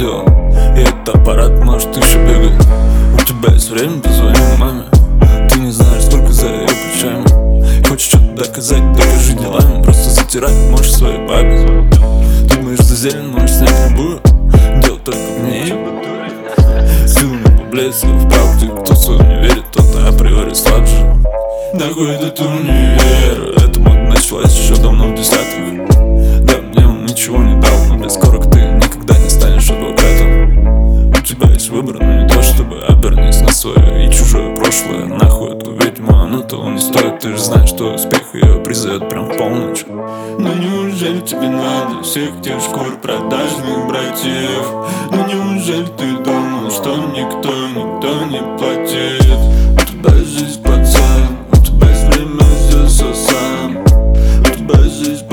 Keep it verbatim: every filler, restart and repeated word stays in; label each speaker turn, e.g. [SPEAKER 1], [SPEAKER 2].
[SPEAKER 1] делом, и этот аппарат может еще бегать. У тебя есть время, позвони маме. Ты не знаешь, сколько за ее плечами. Хочешь что-то доказать, докажи делами. Просто затирать можешь своей папе. Думаешь, за зелень можешь снять любую. Дело только в ней. Силами поблеск в правде. Кто в свою не верит, тот априори слабже. Нахуй этот универ. Эта мода началась еще давно в десятых. Да, мне он ничего не дал, но без корок ты никогда не станешь адвокатом. У тебя есть выбор, но не то чтобы обернись на свое и чужое прошлое. Нахуй эту ведьму, оно того не стоит. Ты же знаешь, что успех ее призовет прям в полночь.
[SPEAKER 2] Но неужели тебе надо всех тех шкур продажных братьев? Но неужели ты думал, что никто, никто не платит? У тебя жизнь, пацан, у тебя есть время здесь, а сам. У тебя жизнь,